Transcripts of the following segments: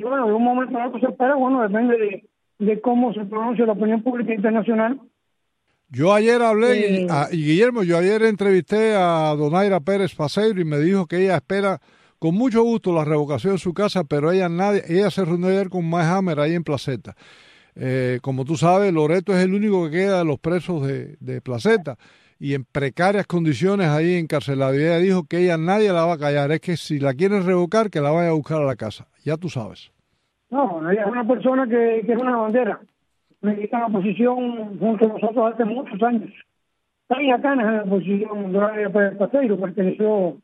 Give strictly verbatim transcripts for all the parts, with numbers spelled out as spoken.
bueno, de un momento a otro se espera, bueno, depende de, de cómo se pronuncia la opinión pública internacional. Yo ayer hablé, Eh, a, y Guillermo, yo ayer entrevisté a Donaira Pérez Paceiro y me dijo que ella espera con mucho gusto la revocación de su casa, pero ella nadie, ella se reunió ayer con Mike Hammer ahí en Placeta. Eh, como tú sabes, Loreto es el único que queda de los presos de, de Placeta y en precarias condiciones ahí encarcelado. Y ella dijo que ella nadie la va a callar, es que si la quieren revocar, que la vaya a buscar a la casa. Ya tú sabes. no, ella es una persona que, que es una bandera. Milita en la oposición junto a nosotros hace muchos años. Tania Canas en la oposición de Donaira Pérez Paceiro, perteneció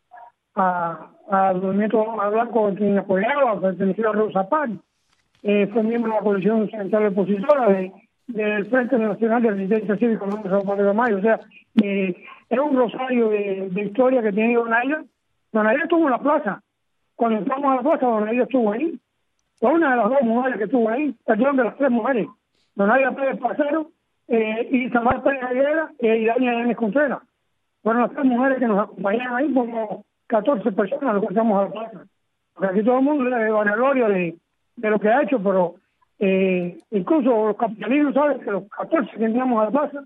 a, al movimiento blanco a quien apoyaba, perteneció a Rosa Parks, eh, fue miembro de la coalición central opositora de, del Frente Nacional de Resistencia Cívica de San Juan de Mayo. O sea, eh, es un rosario de, de historia que tiene Donaira. Donaira estuvo en la plaza. Cuando entramos a la plaza, Donaira estuvo ahí. Fue una de las dos mujeres que estuvo ahí, perdón, de las tres mujeres. Donaira Pérez Paceiro, eh, y Tamar Pérez Aguilera eh, y Dania Yanes Contreras. Fueron las tres mujeres que nos acompañaron ahí, como catorce personas, los que estamos a la plaza. Porque aquí todo el mundo le da la gloria de, de lo que ha hecho, pero eh, incluso los capitalinos saben que los catorce que entramos a la plaza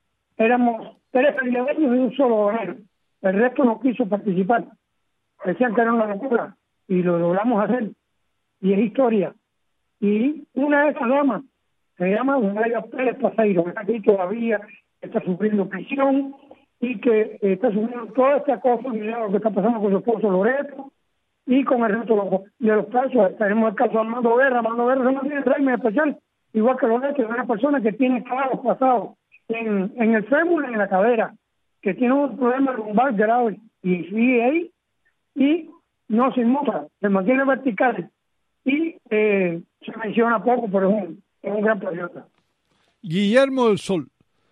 éramos tres aliadeños y un solo donero. El resto no quiso participar. Decían que era una locura y lo logramos hacer. Y es historia. Y una de esas damas se llama Donaira Pérez Paceiro, que está aquí todavía, está sufriendo prisión y que eh, está sufriendo toda esta cosa, mira lo que está pasando con su esposo Loreto y con el resto de los, de los casos. Tenemos el caso de Armando Guerra. Armando Guerra se mantiene en régimen especial, igual que Loreto, es una persona que tiene clavos pasados en, en el fémur y en la cadera, que tiene un problema lumbar grave y sigue ahí y no se inmuta, se mantiene vertical y eh, se menciona poco, pero es un, es un gran patriota. Guillermo del Sol,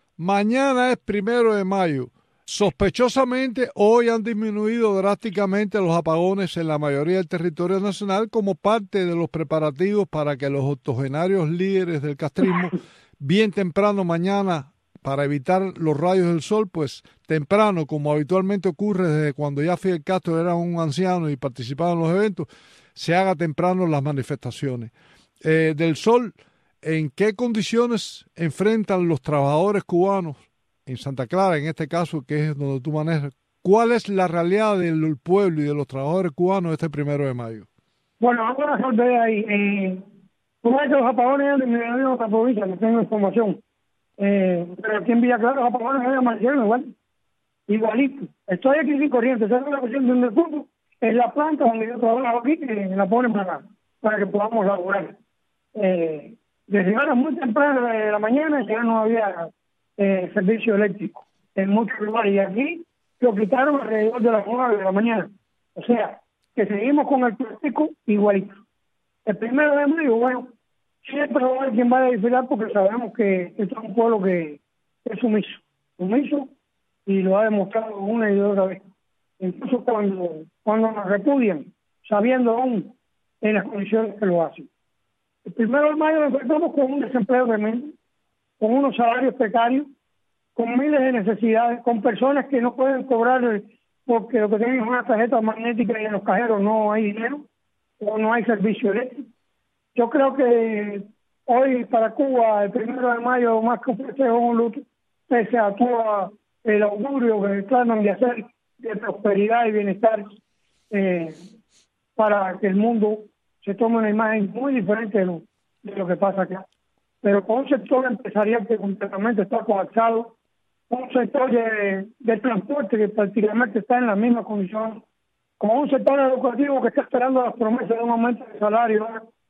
mañana es primero de mayo. Sospechosamente, hoy han disminuido drásticamente los apagones en la mayoría del territorio nacional como parte de los preparativos para que los octogenarios líderes del castrismo, bien temprano mañana, para evitar los rayos del sol, pues temprano, como habitualmente ocurre desde cuando ya Fidel Castro era un anciano y participaba en los eventos, se haga temprano las manifestaciones. Eh, del Sol, ¿en qué condiciones enfrentan los trabajadores cubanos en Santa Clara, en este caso, que es donde tú manejas? ¿Cuál es la realidad del pueblo y de los trabajadores cubanos este primero de mayo? Bueno, vamos a resolver ahí. Eh, tú ves que los apagones han disminuido en otra provincia, no tengo información. Eh, pero aquí en Villa Clara los apagones han amanecieron igual, igualito. Estoy aquí sin corriente, esa es la cuestión donde el punto es la planta donde yo trabajo aquí, que la ponen para, para que podamos laburar. Eh, desde horas muy temprano de la mañana ya no había eh, servicio eléctrico en muchos lugares, y aquí lo quitaron alrededor de las nueve de la mañana. O sea, que seguimos con el plástico igualito. El primero de mayo, bueno, siempre va a haber quien vaya a desfilar porque sabemos que esto es un pueblo que es sumiso, sumiso, y lo ha demostrado una y otra vez. Incluso cuando, cuando nos repudian, sabiendo aún en las condiciones que lo hacen. El primero de mayo nos encontramos con un desempleo tremendo, con unos salarios precarios, con miles de necesidades, con personas que no pueden cobrar porque lo que tienen es una tarjeta magnética y en los cajeros no hay dinero o no hay servicio eléctrico. Yo creo que hoy para Cuba, el primero de mayo, más que un festejo, un luto, pese a todo el augurio que tratan de hacer de prosperidad y bienestar eh, para que el mundo se tome una imagen muy diferente de lo, de lo que pasa acá. Pero con un sector empresarial que completamente está colapsado, un sector de, de transporte que prácticamente está en la misma condición, con un sector educativo que está esperando las promesas de un aumento de salario,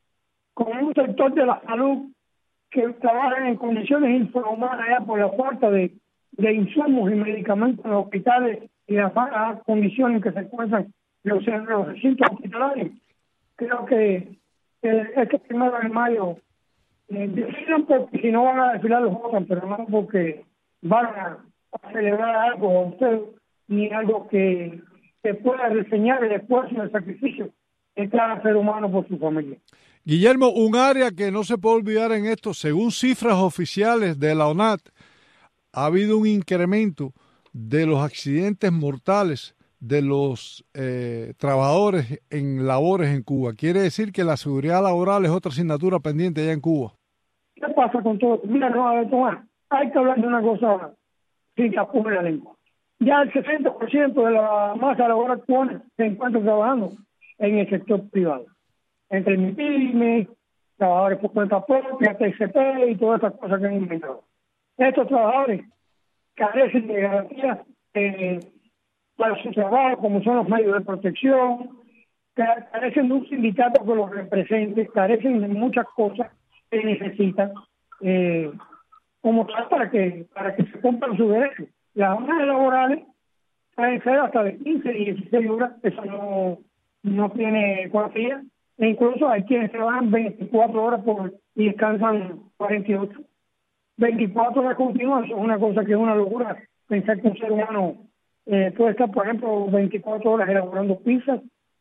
con un sector de la salud que trabaja en condiciones infrahumanas ya por la falta de, de insumos y medicamentos en los hospitales y las malas condiciones en que se encuentran los, los recintos hospitalarios. Creo que eh, este primero de mayo eh, decidan porque si no van a desfilar los votan, pero no porque van a, a celebrar algo a usted ni algo que, que pueda reseñar el esfuerzo y el sacrificio de cada ser humano por su familia. Guillermo, un área que no se puede olvidar en esto, según cifras oficiales de la ONAT, ha habido un incremento de los accidentes mortales de los eh, trabajadores en labores en Cuba. Quiere decir que la seguridad laboral es otra asignatura pendiente allá en Cuba. ¿Qué pasa con todo? Mira, no, a ver, Tomás, hay que hablar de una cosa sin que apure la lengua. Ya el sesenta por ciento de la masa laboral cubana se encuentra trabajando en el sector privado. Entre MIPYME, trabajadores por cuenta propia, T C P y todas estas cosas que han inventado. Estos trabajadores carecen de garantías eh, para su trabajo, como son los medios de protección, carecen de un sindicato que los represente, carecen de muchas cosas que necesitan eh, como tal para que para que se cumplan sus derechos. Las jornadas laborales pueden ser hasta de quince y dieciséis horas, eso no, no tiene cuantía, e incluso hay quienes trabajan veinticuatro horas por y descansan cuarenta y ocho. veinticuatro horas continuas es una cosa que es una locura, pensar que un ser humano eh, puede estar, por ejemplo, veinticuatro horas elaborando pizzas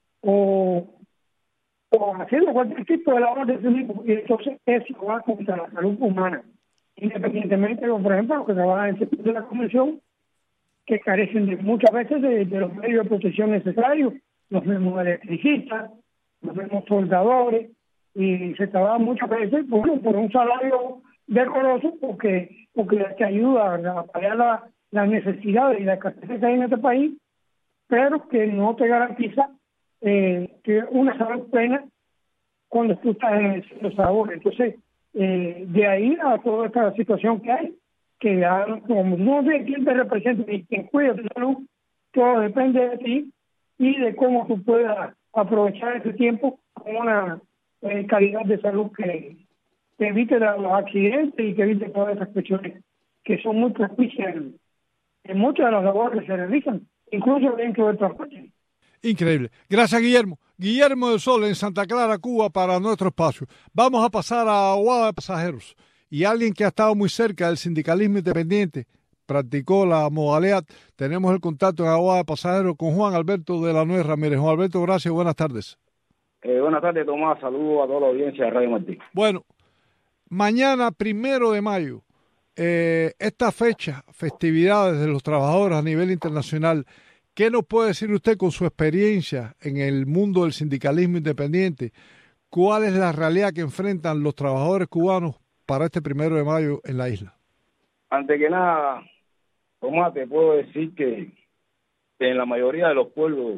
o, o haciendo cualquier tipo de labor de ese tipo, y entonces eso va contra la salud humana, independientemente de, por ejemplo, los que trabajan en el sector de la convención, que carecen de muchas veces de, de los medios de protección necesarios, los mismos electricistas, los mismos soldadores, y se trabaja muchas veces bueno, por un salario decoroso porque porque te ayuda a pagar la, las necesidades y la escasez que hay en este país, pero que no te garantiza eh, que una salud plena cuando tú estás en el centro de salud. Entonces, eh, de ahí a toda esta situación que hay, que ya, como no sé quién te representa ni quién cuida tu salud, todo depende de ti y de cómo tú puedas aprovechar ese tiempo con una eh, calidad de salud que, que evite los accidentes y que evite todas esas cuestiones que son muy propicias en, en muchas de las labores que se realizan, incluso dentro del transporte. Increíble. Gracias, Guillermo. Guillermo del Sol en Santa Clara, Cuba, para nuestro espacio. Vamos a pasar a Aguada de Pasajeros. Y alguien que ha estado muy cerca del sindicalismo independiente, practicó la modalidad. Tenemos el contacto en Aguada de Pasajeros con Juan Alberto de la Nuez Ramírez. Juan Alberto, gracias. Buenas tardes. Eh, buenas tardes, Tomás. Saludos a toda la audiencia de Radio Martín. Bueno, mañana, primero de mayo, eh, esta fecha, festividades de los trabajadores a nivel internacional, ¿qué nos puede decir usted con su experiencia en el mundo del sindicalismo independiente? ¿Cuál es la realidad que enfrentan los trabajadores cubanos para este primero de mayo en la isla? Antes que nada, Tomás, te puedo decir que en la mayoría de los pueblos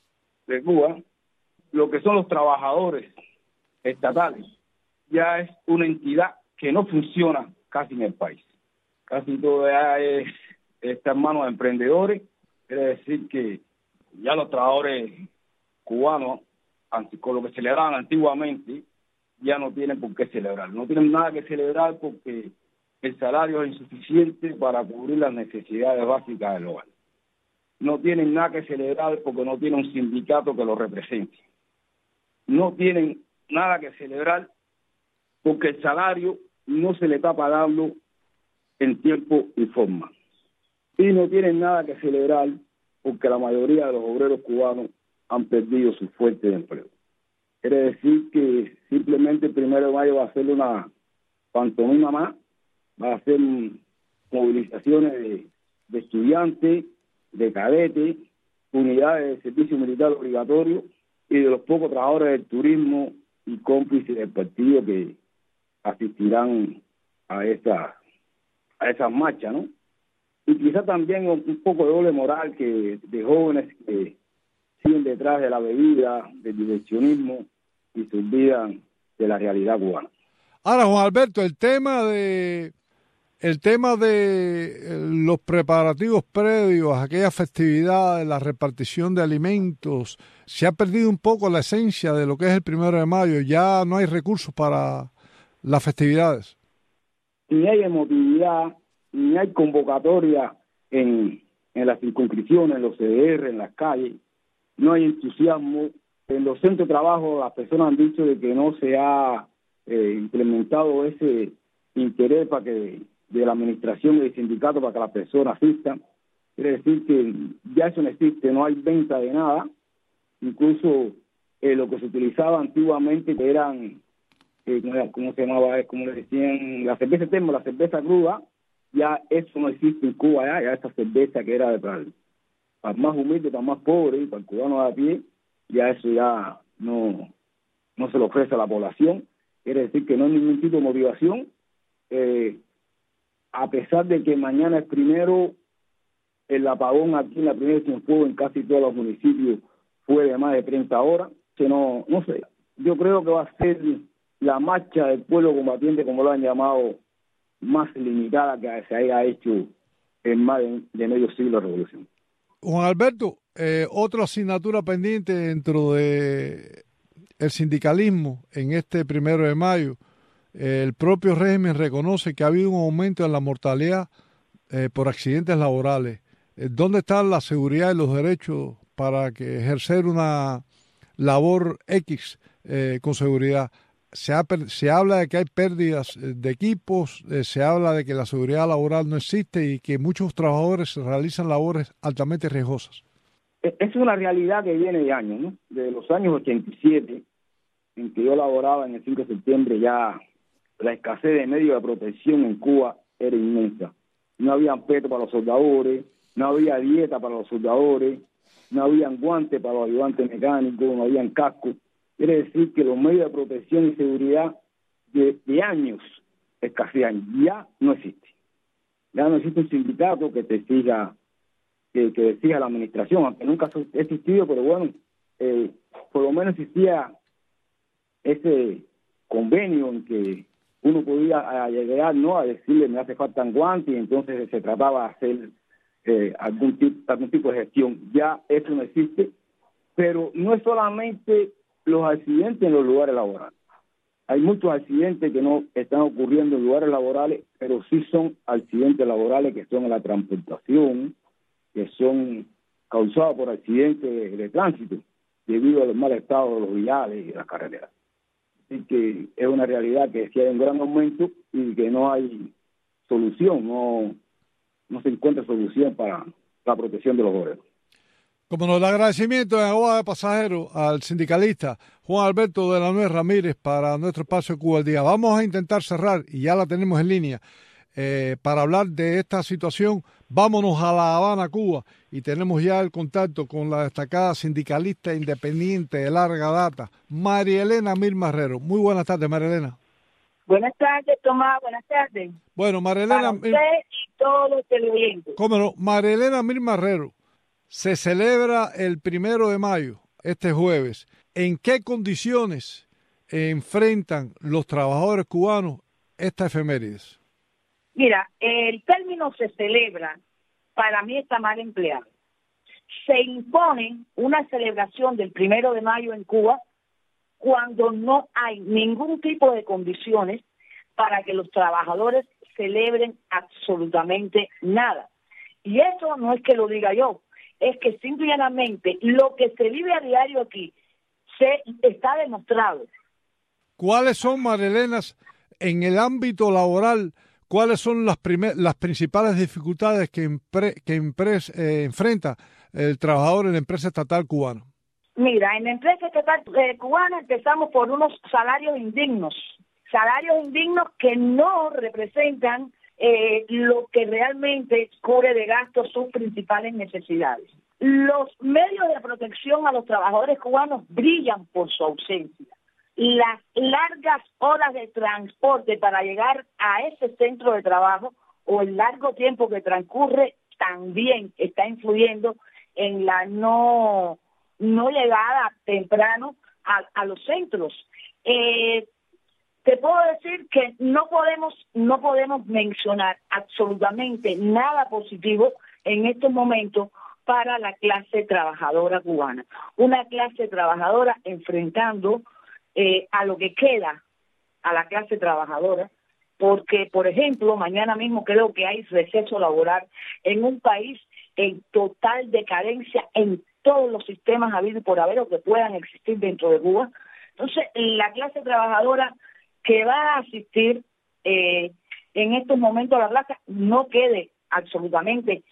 de Cuba, lo que son los trabajadores estatales ya es una entidad que no funciona casi en el país. Casi todo ya es, está en manos de emprendedores. Quiere decir que ya los trabajadores cubanos, con lo que celebraban antiguamente, ya no tienen por qué celebrar. No tienen nada que celebrar porque el salario es insuficiente para cubrir las necesidades básicas del hogar. No tienen nada que celebrar porque no tienen un sindicato que los represente. No tienen nada que celebrar porque el salario no se le está pagando en tiempo y forma. Y no tienen nada que celebrar porque la mayoría de los obreros cubanos han perdido su fuente de empleo. Quiere decir que simplemente el primero de mayo va a ser una pantomima más, va a ser movilizaciones de, de estudiantes, de cadetes, unidades de servicio militar obligatorio y de los pocos trabajadores del turismo y cómplices del partido que asistirán a esa a esas marchas, ¿no? Y quizá también un poco de doble moral que de jóvenes que siguen detrás de la bebida, del diversionismo y se olvidan de la realidad cubana. Ahora, Juan Alberto, el tema de el tema de los preparativos previos a aquellas festividades, la repartición de alimentos, se ha perdido un poco la esencia de lo que es el primero de mayo. Ya no hay recursos para las festividades. Ni hay emotividad, ni hay convocatoria en, en las circunscripciones, en los C D R, en las calles. No hay entusiasmo. En los centros de trabajo las personas han dicho de que no se ha eh, implementado ese interés para que de la administración y del sindicato para que las personas asistan. Quiere decir que ya eso no existe, no hay venta de nada. Incluso eh, lo que se utilizaba antiguamente, que eran, eh, ¿cómo se llamaba? Como le decían, la cerveza termo, la cerveza cruda, ya eso no existe en Cuba, ya, ya esa cerveza que era de, para el más humilde, para el más pobre, para el cubano de a pie, ya eso ya no, no se le ofrece a la población. Quiere decir que no hay ningún tipo de motivación, eh, a pesar de que mañana es primero, el apagón aquí en la primera de Cienfuegos en casi todos los municipios fue de más de treinta horas, que no, no sé, yo creo que va a ser la marcha del pueblo combatiente, como lo han llamado, más limitada que se haya hecho en más de, de medio siglo de revolución. Juan Alberto, eh, otra asignatura pendiente dentro de el sindicalismo en este primero de mayo, eh, el propio régimen reconoce que ha habido un aumento en la mortalidad eh, por accidentes laborales. Eh, ¿Dónde está la seguridad y los derechos para que ejercer una labor X eh, con seguridad? Se, ha, se habla de que hay pérdidas de equipos, eh, se habla de que la seguridad laboral no existe y que muchos trabajadores realizan labores altamente riesgosas. Es una realidad que viene de años, ¿no? De los años ochenta y siete, en que yo laboraba en el cinco de septiembre, ya la escasez de medios de protección en Cuba era inmensa. No había peto para los soldadores, no había dieta para los soldadores, no habían guantes para los ayudantes mecánicos, no habían cascos. Quiere decir que los medios de protección y seguridad de, de años escasean. Ya no existe. Ya no existe un sindicato que te exija, que, que exija la administración, aunque nunca ha existido, pero bueno, eh, por lo menos existía ese convenio en que uno podía llegar, ¿no?, a decirle me hace falta un guante, y entonces se trataba de hacer eh, algún, tipo, algún tipo de gestión. Ya eso no existe, pero no es solamente los accidentes en los lugares laborales. Hay muchos accidentes que no están ocurriendo en lugares laborales, pero sí son accidentes laborales que son en la transportación, que son causados por accidentes de, de tránsito, debido al mal estado de los viales y de las carreteras. Así que es una realidad que sí hay un gran aumento y que no hay solución, no, no se encuentra solución para la protección de los obreros. Como nos da agradecimiento en Aguada de Pasajeros al sindicalista Juan Alberto de la Nuez Ramírez para nuestro espacio Cuba al Día. Vamos a intentar cerrar, y ya la tenemos en línea, eh, para hablar de esta situación. Vámonos a La Habana, Cuba, y tenemos ya el contacto con la destacada sindicalista independiente de larga data, María Elena Mir Marrero. Muy buenas tardes, María Elena. Buenas tardes, Tomás. Buenas tardes. Bueno, María Elena... Para usted y todos los televidentes. ¿Cómo no? María Elena Mir Marrero. Se celebra el primero de mayo, este jueves. ¿En qué condiciones enfrentan los trabajadores cubanos esta efemérides? Mira, el término se celebra, para mí está mal empleado. Se impone una celebración del primero de mayo en Cuba cuando no hay ningún tipo de condiciones para que los trabajadores celebren absolutamente nada. Y eso no es que lo diga yo, es que simplemente lo que se vive a diario aquí se está demostrado. ¿Cuáles son, María Elena, en el ámbito laboral, cuáles son las, primer, las principales dificultades que, empre, que empres, eh, enfrenta el trabajador en la empresa estatal cubana? Mira, en la empresa estatal eh, cubana empezamos por unos salarios indignos, salarios indignos que no representan Eh, lo que realmente cubre de gastos sus principales necesidades. Los medios de protección a los trabajadores cubanos brillan por su ausencia. Las largas horas de transporte para llegar a ese centro de trabajo o el largo tiempo que transcurre también está influyendo en la no, no llegada temprano a, a los centros. Eh, Te puedo decir que no podemos no podemos mencionar absolutamente nada positivo en estos momentos para la clase trabajadora cubana. Una clase trabajadora enfrentando eh, a lo que queda a la clase trabajadora, porque, por ejemplo, mañana mismo creo que hay receso laboral en un país en total decadencia en todos los sistemas habidos por haber o que puedan existir dentro de Cuba. Entonces, la clase trabajadora que va a asistir eh, en estos momentos a la plaza, no quede absolutamente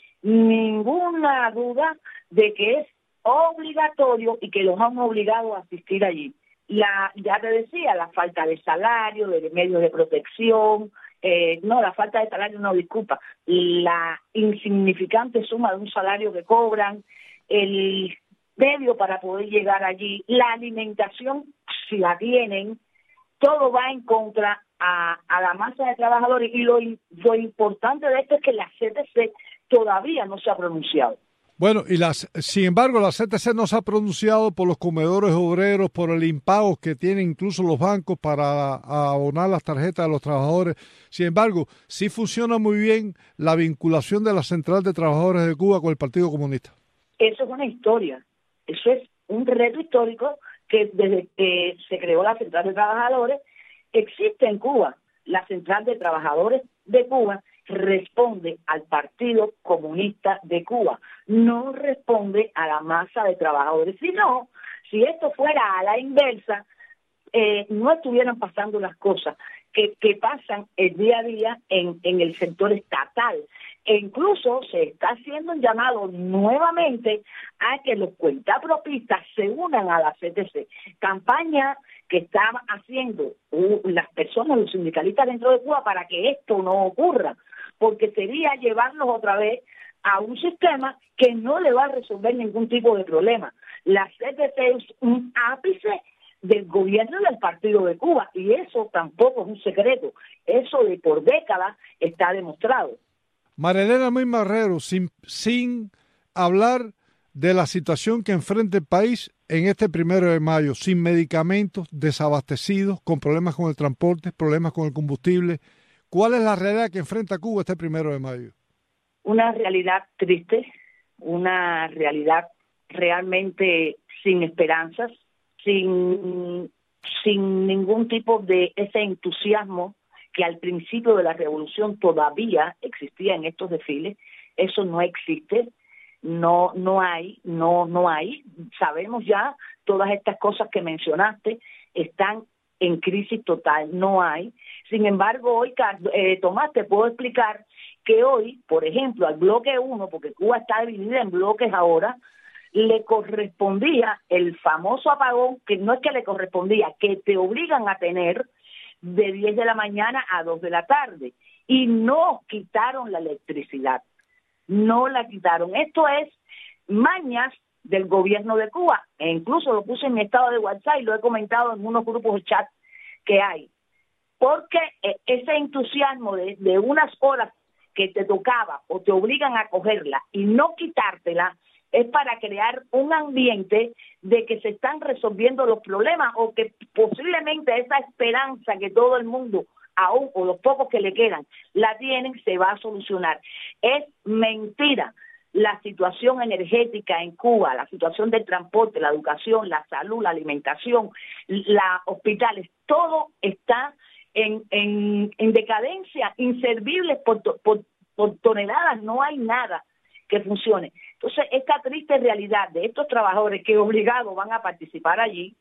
ninguna duda de que es obligatorio y que los han obligado a asistir allí. La, ya te decía, la falta de salario, de medios de protección, eh, no, la falta de salario no, disculpa, la insignificante suma de un salario que cobran, el medio para poder llegar allí, la alimentación, si la tienen, todo va en contra a, a la masa de trabajadores. Y lo, lo importante de esto es que la C T C todavía no se ha pronunciado. Bueno, y las, sin embargo, la C T C no se ha pronunciado por los comedores obreros, por el impago que tienen incluso los bancos para abonar las tarjetas de los trabajadores. Sin embargo, sí funciona muy bien la vinculación de la Central de Trabajadores de Cuba con el Partido Comunista. Eso es una historia, eso es un reto histórico que desde que se creó la Central de Trabajadores existe en Cuba. La Central de Trabajadores de Cuba responde al Partido Comunista de Cuba, no responde a la masa de trabajadores. Si no, si esto fuera a la inversa, eh, no estuvieran pasando las cosas que, que pasan el día a día en, en el sector estatal. E incluso se está haciendo un llamado nuevamente a que los cuentapropistas se unan a la C T C, campaña que están haciendo uh, las personas, los sindicalistas dentro de Cuba, para que esto no ocurra, porque sería llevarlos otra vez a un sistema que no le va a resolver ningún tipo de problema. La C T C es un ápice del gobierno del Partido de Cuba, y eso tampoco es un secreto, eso de por décadas está demostrado. María Elena Min Marrero, sin, sin hablar de la situación que enfrenta el país en este primero de mayo, sin medicamentos, desabastecidos, con problemas con el transporte, problemas con el combustible, ¿cuál es la realidad que enfrenta Cuba este primero de mayo? Una realidad triste, una realidad realmente sin esperanzas, sin, sin ningún tipo de ese entusiasmo que al principio de la revolución todavía existía en estos desfiles. Eso no existe, no no hay, no no hay. Sabemos ya, todas estas cosas que mencionaste están en crisis total, no hay. Sin embargo, hoy, eh, Tomás, te puedo explicar que hoy, por ejemplo, al bloque uno, porque Cuba está dividida en bloques ahora, le correspondía el famoso apagón, que no es que le correspondía, que te obligan a tener de diez de la mañana a dos de la tarde, y no quitaron la electricidad, no la quitaron. Esto es mañas del gobierno de Cuba, e incluso lo puse en mi estado de WhatsApp y lo he comentado en unos grupos de chat que hay, porque ese entusiasmo de, de unas horas que te tocaba o te obligan a cogerla y no quitártela, es para crear un ambiente de que se están resolviendo los problemas, o que posiblemente esa esperanza que todo el mundo, aún o los pocos que le quedan, la tienen, se va a solucionar. Es mentira. La situación energética en Cuba, la situación del transporte, la educación, la salud, la alimentación, los hospitales, todo está en, en, en decadencia, inservibles por, por, por toneladas, no hay nada que funcione. Entonces, esta triste realidad de estos trabajadores que obligados van a participar allí,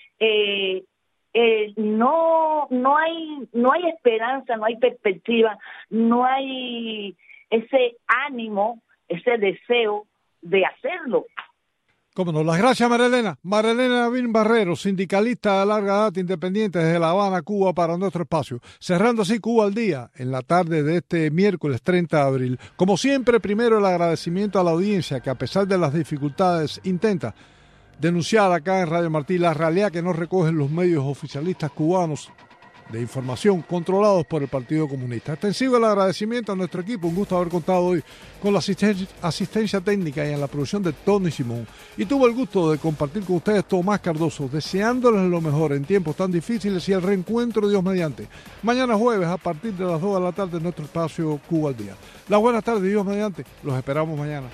eh, eh, no no hay no hay esperanza, no hay perspectiva, no hay ese ánimo, ese deseo de hacerlo. Cómo no, las gracias, María Elena. María Elena Min Marrero, sindicalista de larga data independiente desde La Habana, Cuba, para nuestro espacio. Cerrando así Cuba al Día, en la tarde de este miércoles treinta de abril. Como siempre, primero el agradecimiento a la audiencia que, a pesar de las dificultades, intenta denunciar acá en Radio Martí la realidad que no recogen los medios oficialistas cubanos de información controlados por el Partido Comunista. Extensivo el agradecimiento a nuestro equipo, un gusto haber contado hoy con la asistencia, asistencia técnica y en la producción de Tony Simón. Y tuvo el gusto de compartir con ustedes Tomás Cardoso, deseándoles lo mejor en tiempos tan difíciles y el reencuentro, Dios mediante, mañana jueves a partir de las dos de la tarde en nuestro espacio Cuba al Día. Las buenas tardes, Dios mediante, los esperamos mañana.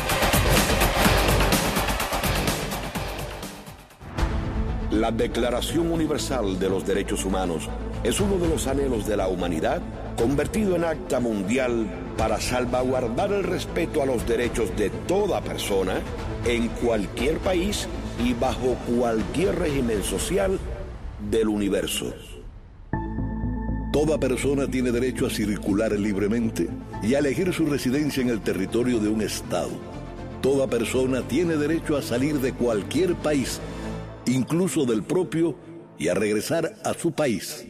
La Declaración Universal de los Derechos Humanos es uno de los anhelos de la humanidad convertido en acta mundial para salvaguardar el respeto a los derechos de toda persona en cualquier país y bajo cualquier régimen social del universo. Toda persona tiene derecho a circular libremente y a elegir su residencia en el territorio de un estado. Toda persona tiene derecho a salir de cualquier país, incluso del propio, y a regresar a su país.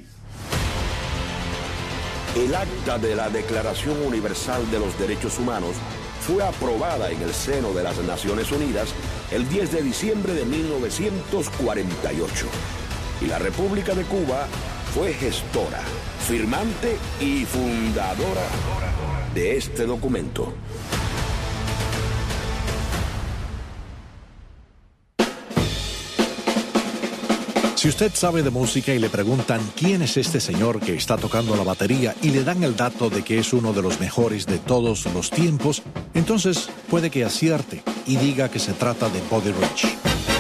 El acta de la Declaración Universal de los Derechos Humanos fue aprobada en el seno de las Naciones Unidas el diez de diciembre de mil novecientos cuarenta y ocho. Y la República de Cuba fue gestora, firmante y fundadora de este documento. Si usted sabe de música y le preguntan quién es este señor que está tocando la batería y le dan el dato de que es uno de los mejores de todos los tiempos, entonces puede que acierte y diga que se trata de Buddy Rich.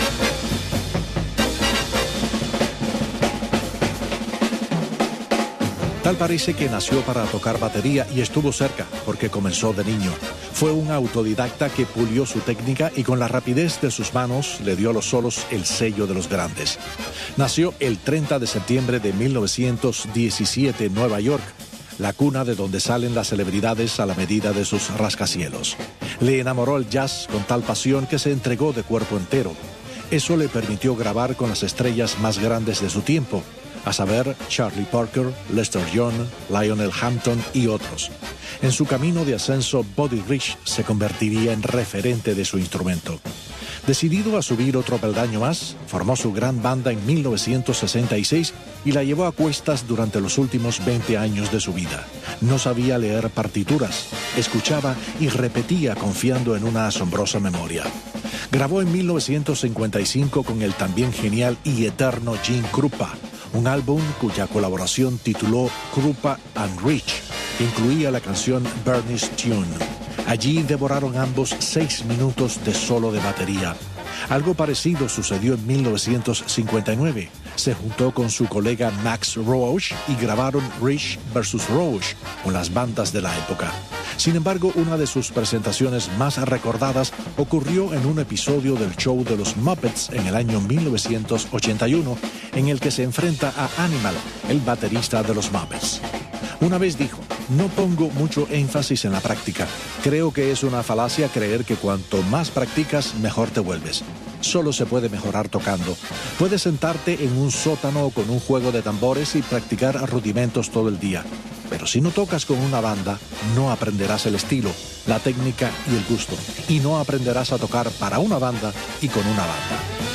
Tal parece que nació para tocar batería y estuvo cerca, porque comenzó de niño. Fue un autodidacta que pulió su técnica y con la rapidez de sus manos le dio a los solos el sello de los grandes. Nació el treinta de septiembre de mil novecientos diecisiete en Nueva York, la cuna de donde salen las celebridades a la medida de sus rascacielos. Le enamoró el jazz con tal pasión que se entregó de cuerpo entero. Eso le permitió grabar con las estrellas más grandes de su tiempo, a saber, Charlie Parker, Lester Young, Lionel Hampton y otros. En su camino de ascenso, Buddy Rich se convertiría en referente de su instrumento. Decidido a subir otro peldaño más, formó su gran banda en mil novecientos sesenta y seis y la llevó a cuestas durante los últimos veinte años de su vida. No sabía leer partituras, escuchaba y repetía confiando en una asombrosa memoria. Grabó en mil novecientos cincuenta y cinco con el también genial y eterno Gene Krupa, un álbum cuya colaboración tituló Krupa and Rich, que incluía la canción Bernie's Tune. Allí devoraron ambos seis minutos de solo de batería. Algo parecido sucedió en mil novecientos cincuenta y nueve. Se juntó con su colega Max Roach y grabaron Rich versus Roach con las bandas de la época. Sin embargo, una de sus presentaciones más recordadas ocurrió en un episodio del show de los Muppets en el año mil novecientos ochenta y uno, en el que se enfrenta a Animal, el baterista de los Muppets. Una vez dijo: no pongo mucho énfasis en la práctica. Creo que es una falacia creer que cuanto más practicas, mejor te vuelves. Solo se puede mejorar tocando. Puedes sentarte en un sótano con un juego de tambores y practicar rudimentos todo el día. Pero si no tocas con una banda, no aprenderás el estilo, la técnica y el gusto. Y no aprenderás a tocar para una banda y con una banda.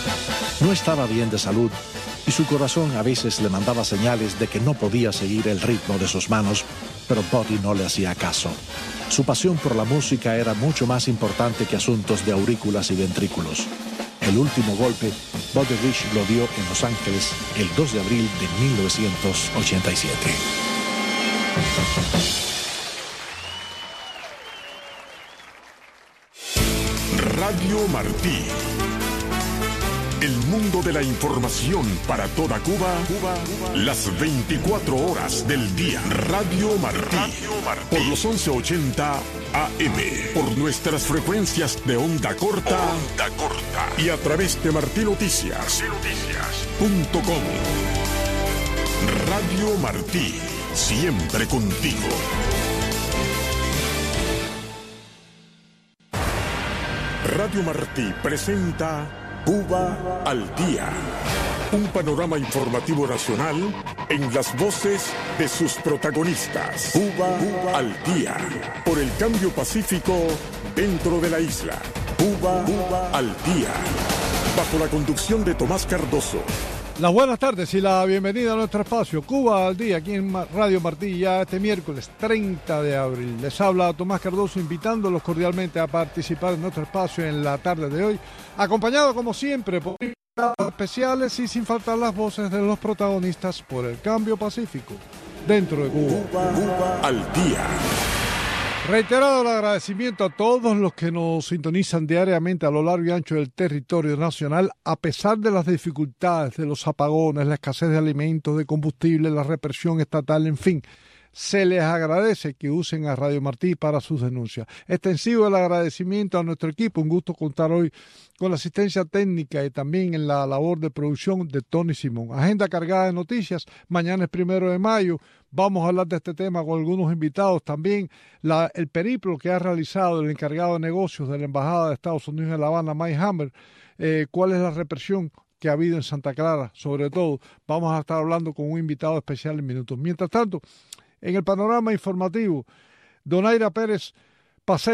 No estaba bien de salud y su corazón a veces le mandaba señales de que no podía seguir el ritmo de sus manos, pero Buddy no le hacía caso. Su pasión por la música era mucho más importante que asuntos de aurículas y ventrículos. El último golpe, Buddy Rich lo dio en Los Ángeles el dos de abril de mil novecientos ochenta y siete. Radio Martí. El mundo de la información para toda Cuba, Cuba, Cuba, las veinticuatro horas del día. Radio Martí. Radio Martí. Por los once ochenta A M. Por nuestras frecuencias de onda corta. Onda corta. Y a través de Martí Noticias. Noticias punto com. Radio Martí. Siempre contigo. Radio Martí presenta Cuba al Día, un panorama informativo nacional en las voces de sus protagonistas. Cuba, Cuba al Día, por el cambio pacífico dentro de la isla. Cuba, Cuba al Día, bajo la conducción de Tomás Cardoso. Las buenas tardes y la bienvenida a nuestro espacio Cuba al Día, aquí en Radio Martí, ya este miércoles treinta de abril. Les habla Tomás Cardoso, invitándolos cordialmente a participar en nuestro espacio en la tarde de hoy, acompañado como siempre por invitados especiales y sin faltar las voces de los protagonistas por el cambio pacífico dentro de Cuba. Cuba, Cuba al Día. Reiterado el agradecimiento a todos los que nos sintonizan diariamente a lo largo y ancho del territorio nacional, a pesar de las dificultades de los apagones, la escasez de alimentos, de combustible, la represión estatal, en fin. Se les agradece que usen a Radio Martí para sus denuncias. Extensivo el agradecimiento a nuestro equipo. Un gusto contar hoy con la asistencia técnica y también en la labor de producción de Tony Simón. Agenda cargada de noticias. Mañana es primero de mayo. Vamos a hablar de este tema con algunos invitados. También la, el periplo que ha realizado el encargado de negocios de la Embajada de Estados Unidos en La Habana, Mike Hammer. Eh, ¿Cuál es la represión que ha habido en Santa Clara? Sobre todo, vamos a estar hablando con un invitado especial en minutos. Mientras tanto, en el panorama informativo, Donaira Pérez Paseiro,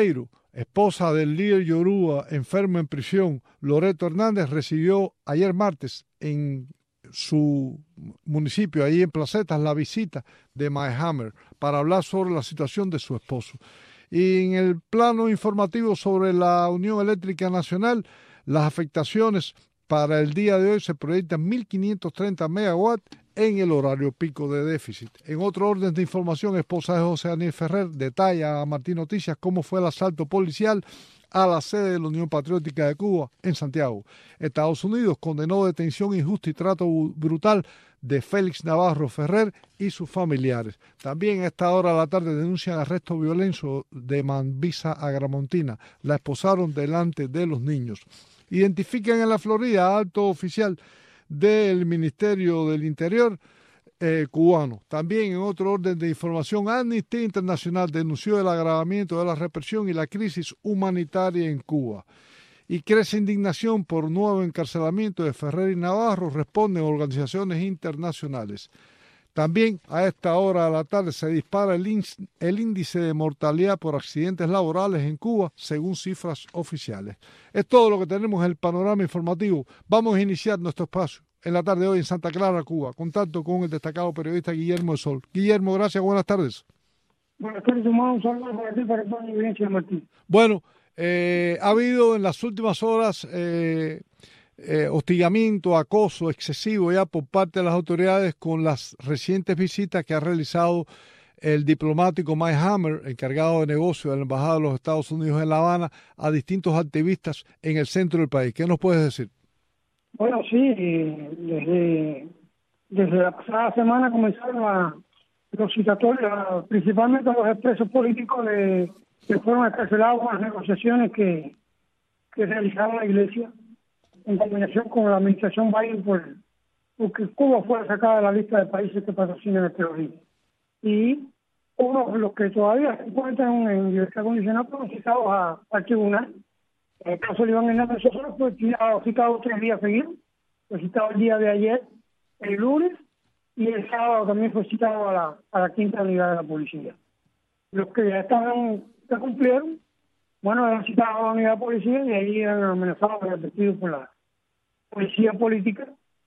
esposa del líder yoruba enfermo en prisión, Loreto Hernández, recibió ayer martes en su municipio, ahí en Placetas, la visita de Mike Hammer para hablar sobre la situación de su esposo. Y en el plano informativo sobre la Unión Eléctrica Nacional, las afectaciones para el día de hoy se proyectan mil quinientos treinta megawatts en el horario pico de déficit. En otro orden de información, esposa de José Daniel Ferrer detalla a Martín Noticias cómo fue el asalto policial a la sede de la Unión Patriótica de Cuba en Santiago. Estados Unidos condenó detención injusta y trato brutal de Félix Navarro Ferrer y sus familiares. También a esta hora de la tarde denuncian arresto violento de Manvisa Agramontina. La esposaron delante de los niños. Identifican en la Florida a alto oficial del Ministerio del Interior eh, cubano. También en otro orden de información, Amnistía Internacional denunció el agravamiento de la represión y la crisis humanitaria en Cuba. Y crece indignación por nuevo encarcelamiento de Ferrer y Navarro, responden organizaciones internacionales. También a esta hora de la tarde se dispara el, índice, el índice de mortalidad por accidentes laborales en Cuba, según cifras oficiales. Es todo lo que tenemos en el panorama informativo. Vamos a iniciar nuestro espacio en la tarde de hoy en Santa Clara, Cuba. Contacto con el destacado periodista Guillermo El Sol. Guillermo, gracias, buenas tardes. Buenas tardes, hermano. Un saludo para ti, para toda la audiencia, Martín. Bueno, eh, ha habido en las últimas horas eh, eh, hostigamiento, acoso excesivo ya por parte de las autoridades con las recientes visitas que ha realizado el diplomático Mike Hammer, encargado de negocio de la Embajada de los Estados Unidos en La Habana, a distintos activistas en el centro del país. ¿Qué nos puedes decir? Bueno, sí, desde, desde la pasada semana comenzaron a, los citatorios, principalmente los expresos políticos de, que fueron encarcelados con las negociaciones que, que realizaba la Iglesia en combinación con la administración Biden por, porque Cuba fuera sacada de la lista de países que patrocinan el terrorismo. Y uno de los que todavía se encuentran en libertad condicional fueron citados a, al tribunal. En el caso de Iván Hernández Osorio fue citado, citado tres días seguidos, fue citado el día de ayer, el lunes, y el sábado también fue citado a la, a la quinta unidad de la policía. Los que ya estaban, que cumplieron, bueno, eran citados a la unidad de policía y ahí eran amenazados y advertidos por la policía política,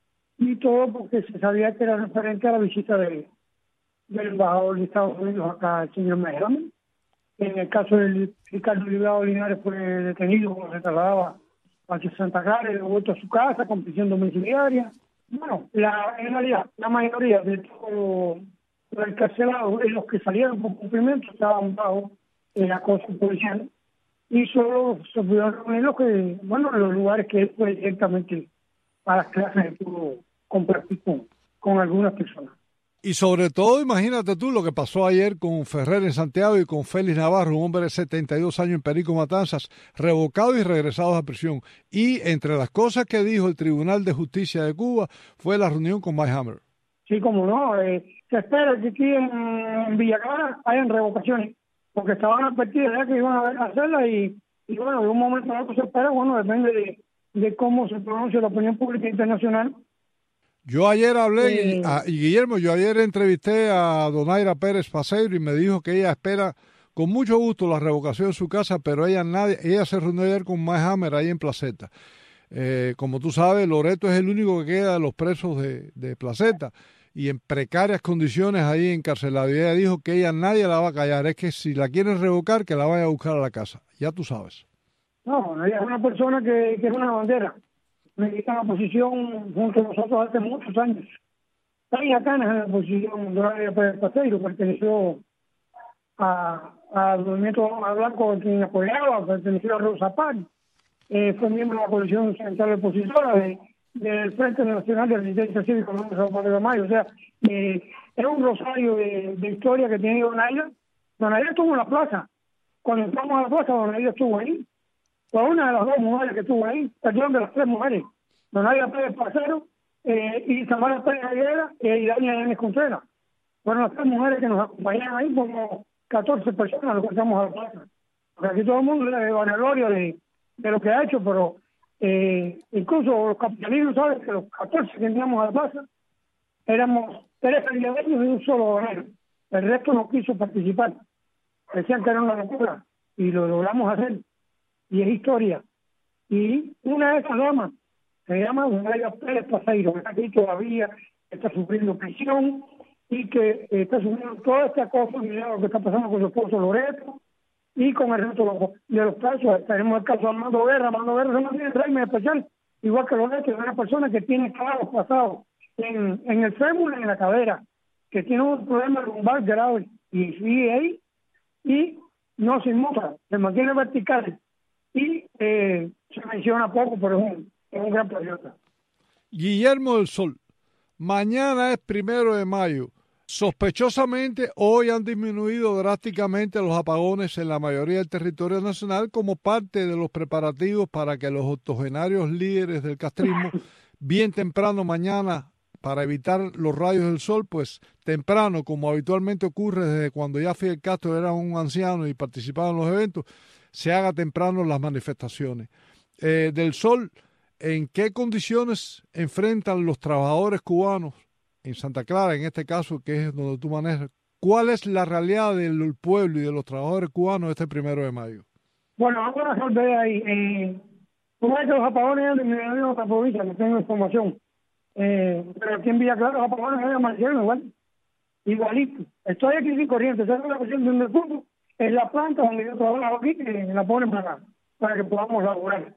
y todo porque se sabía que era referente a la visita de, del embajador de Estados Unidos acá, el señor Miami. En el caso de Ricardo Librado Linares fue detenido cuando se trasladaba a Santa Clara y devuelto a su casa con prisión domiciliaria. Bueno, la, en realidad, la mayoría de todos los encarcelados, los que salieron por cumplimiento, estaban bajo el acoso policial y solo se pudieron reunir los que, bueno, en los lugares que él fue directamente a las clases que pudo compartir con, con algunas personas. Y sobre todo, imagínate tú lo que pasó ayer con Ferrer en Santiago y con Félix Navarro, un hombre de setenta y dos años en Perico Matanzas, revocado y regresado a prisión. Y entre las cosas que dijo el Tribunal de Justicia de Cuba fue la reunión con Mike Hammer. Sí, como no. Eh, se espera que aquí en, en Villa Clara hayan revocaciones, porque estaban advertidas ya que iban a hacerlas y, y bueno, de un momento a otro se espera, bueno, depende de, de cómo se pronuncia la opinión pública internacional. Yo ayer hablé, eh, a, y Guillermo, yo ayer entrevisté a Donaira Pérez Paseiro y me dijo que ella espera con mucho gusto la revocación de su casa, pero ella nadie, ella se reunió ayer con Mike Hammer ahí en Placeta. Eh, como tú sabes, Loreto es el único que queda de los presos de, de Placeta y en precarias condiciones ahí encarcelado. Y ella dijo que ella nadie la va a callar, es que si la quieren revocar, que la vaya a buscar a la casa. Ya tú sabes. No, ella es una persona que, que es una bandera. Milita en la oposición junto a nosotros hace muchos años. Tania Canas en la oposición, Donaira Pérez Paseiro, perteneció al movimiento blanco quien apoyaba, perteneció a Rosa Paz, eh, fue miembro de la coalición central opositora de, del Frente Nacional de Resistencia Cívica de San Juan de Mayo. O sea, eh, es un rosario de, de historia que tiene Donaira. Donaira estuvo en la plaza. Cuando entramos a la plaza, Donaira estuvo ahí. Fue una de las dos mujeres que estuvo ahí, perdón, de las tres mujeres, Donaira Pérez Paseiro eh, y Samara Pérez Aguilera eh, y Dania Yanes Contreras. Fueron las tres mujeres que nos acompañaron ahí, como catorce personas los que estamos a la plaza. Porque aquí todo el mundo le va a gloria de, de lo que ha hecho, pero eh, incluso los capitalinos saben que los catorce que teníamos a la plaza éramos tres feriadeños y un solo donero. El resto no quiso participar. Decían que era una locura. y lo logramos hacer, y es historia. Y una de esas damas se llama Donalia Pérez Paseiro, que está aquí todavía, está sufriendo prisión y que eh, está sufriendo todo este acoso, mira lo que está pasando con su esposo Loreto y con el resto de los, de los casos. Tenemos el caso de Armando Guerra. Armando Guerra se mantiene en régimen especial, igual que Loreto, es una persona que tiene clavos pasados en, en el fémur y en la cadera, que tiene un problema lumbar grave y sigue ahí y no se inmuta, se mantiene vertical y eh, se menciona poco, pero es un, es un gran patriota. Guillermo del Sol, mañana es primero de mayo. Sospechosamente, hoy han disminuido drásticamente los apagones en la mayoría del territorio nacional como parte de los preparativos para que los octogenarios líderes del castrismo, bien temprano mañana, para evitar los rayos del sol, pues temprano, como habitualmente ocurre desde cuando ya Fidel Castro era un anciano y participaba en los eventos, se haga temprano las manifestaciones. Eh, del Sol, ¿en qué condiciones enfrentan los trabajadores cubanos en Santa Clara, en este caso, que es donde tú manejas? ¿Cuál es la realidad del pueblo y de los trabajadores cubanos este primero de mayo? Bueno, vamos a resolver ahí. Eh, ¿Cómo es que los apagones han disminuido en otra provincia? No tengo información. Eh, pero aquí en Villa Clara los apagones han amanecido igual, igualito. Estoy aquí sin corriente, ¿sabes la cuestión donde el punto? Es la planta donde yo trabajo aquí, que la ponen para, para que podamos laburar.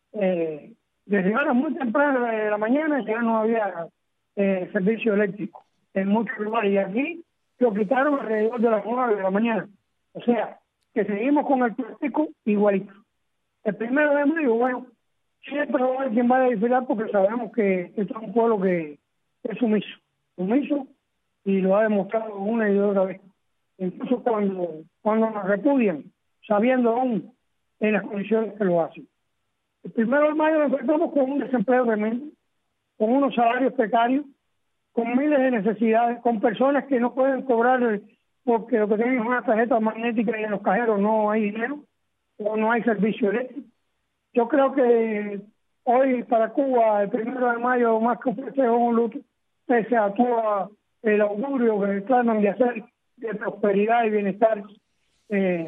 Eh, desde horas muy temprano de la mañana ya no había eh, servicio eléctrico en muchos lugares, y aquí lo quitaron alrededor de las nueve de la mañana. O sea, que seguimos con el plástico igualito. El primero de mayo, bueno, siempre va a haber quien va a desfilar porque sabemos que esto es un pueblo que es sumiso, sumiso, y lo ha demostrado una y otra vez. Incluso cuando, cuando nos repudian, sabiendo aún en las condiciones que lo hacen. El primero de mayo nos enfrentamos con un desempleo tremendo, con unos salarios precarios, con miles de necesidades, con personas que no pueden cobrar porque lo que tienen es una tarjeta magnética y en los cajeros no hay dinero o no hay servicio eléctrico. Yo creo que hoy para Cuba, el primero de mayo, más que un festejo, un luto, pese a todo el augurio que tratan de hacer de prosperidad y bienestar eh,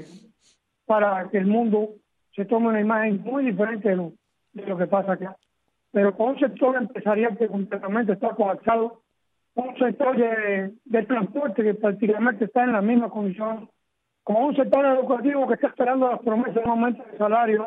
para que el mundo se tome una imagen muy diferente de lo, de lo que pasa acá. Pero con un sector empresarial que completamente está colapsado, un sector de, de transporte que prácticamente está en la misma condición, con un sector educativo que está esperando las promesas de un aumento de salario,